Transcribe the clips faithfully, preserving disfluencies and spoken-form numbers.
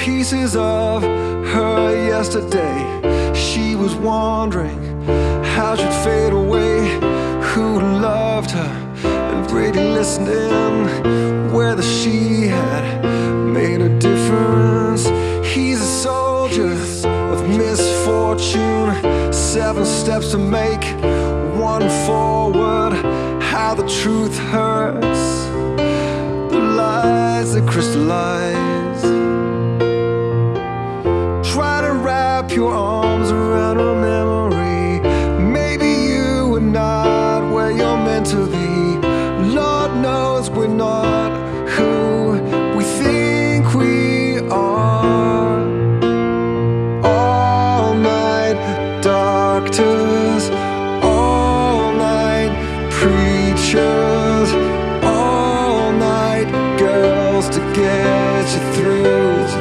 pieces of her yesterday. She was wondering how she'd fade away, who loved her and really listening, whether she had made a difference. He's a soldier of misfortune, seven steps to make, one forward. How the truth hurts, the lies that crystallize. Try to wrap your arms around a memory. Maybe you are not where you're meant to be. Lord knows we're not who we think we are. All night doctors, all night preachers, all night girls to get you through.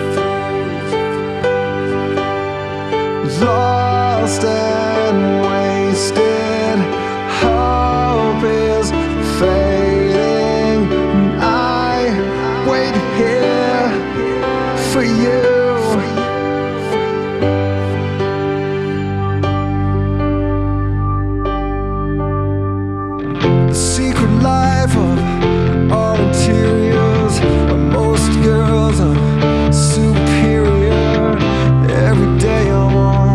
Lost and wasted, hope is fading, and I wait here for you. The secret life of our interiors, most girls are superior. Every day I'm on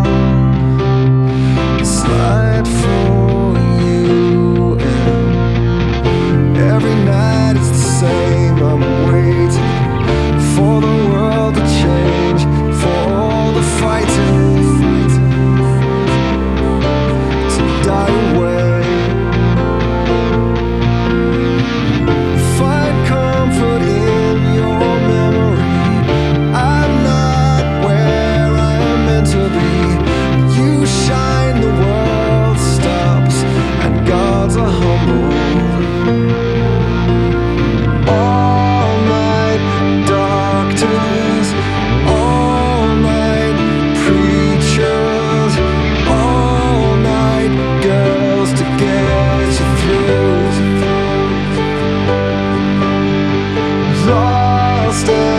slide for you, and every night it's the same. I'm waiting for the world to change, for all the fighting to die away. Find comfort in your memory. I'm not where I am meant to be. You shine, the world stops, and gods are humbled. All night doctors, all night preachers, all night girls to get you through. Lost